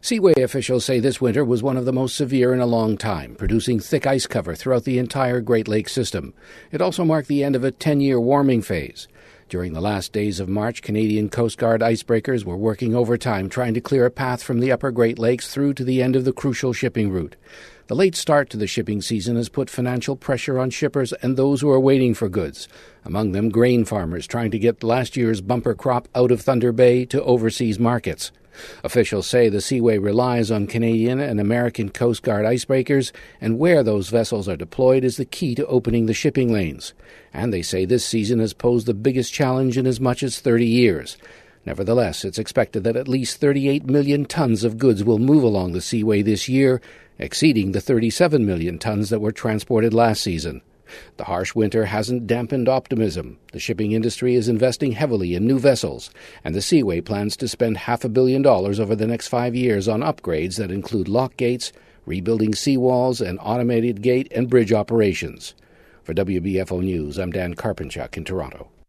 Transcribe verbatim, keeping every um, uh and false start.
Seaway officials say this winter was one of the most severe in a long time, producing thick ice cover throughout the entire Great Lakes system. It also marked the end of a ten-year warming phase. During the last days of March, Canadian Coast Guard icebreakers were working overtime trying to clear a path from the upper Great Lakes through to the end of the crucial shipping route. The late start to the shipping season has put financial pressure on shippers and those who are waiting for goods, among them grain farmers trying to get last year's bumper crop out of Thunder Bay to overseas markets. Officials say the Seaway relies on Canadian and American Coast Guard icebreakers, and where those vessels are deployed is the key to opening the shipping lanes. And they say this season has posed the biggest challenge in as much as thirty years. Nevertheless, it's expected that at least thirty-eight million tons of goods will move along the Seaway this year, exceeding the thirty-seven million tons that were transported last season. The harsh winter hasn't dampened optimism. The shipping industry is investing heavily in new vessels, and the Seaway plans to spend half a billion dollars over the next five years on upgrades that include lock gates, rebuilding seawalls, and automated gate and bridge operations. For W B F O News, I'm Dan Karpenchuk in Toronto.